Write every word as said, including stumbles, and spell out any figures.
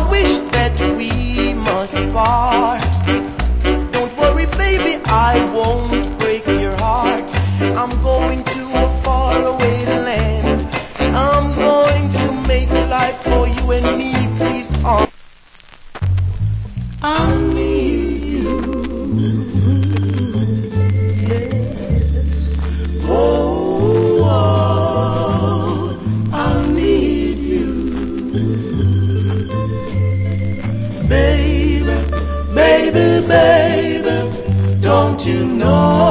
wish that we must part. Don't worry, baby, I won't break your heart. I'm going to a faraway land. I'm going to make life for you and me. Please, on. I need you. Yes. Oh, oh, I need you. Baby, baby, baby, don't you know?